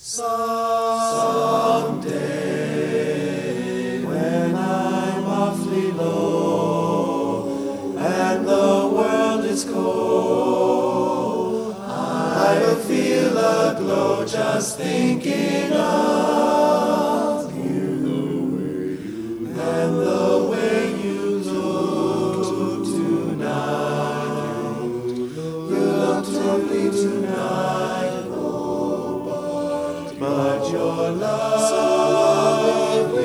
Someday, when I'm awfully low and the world is cold, I will feel a glow just thinking of you and the way you look tonight. You look to me tonight. But you're lovely,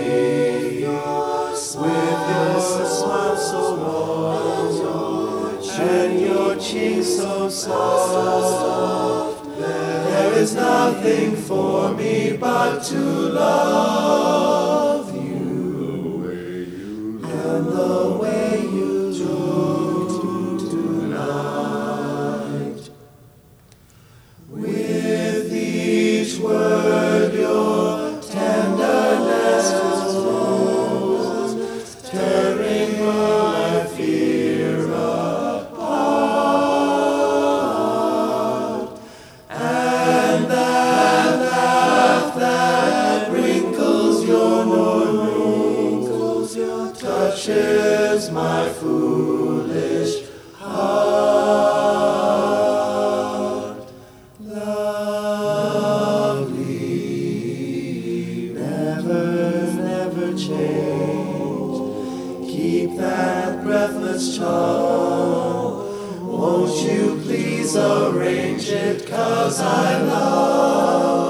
with your smile so warm, and your cheeks so soft. There is nothing for me but to love you, and the way you look tonight. With each word your tenderness grows, tearing my fear apart. And that laugh that wrinkles your nose touches my foolish heart. Never change. Keep that breathless charm. Won't you please arrange it, 'cause I love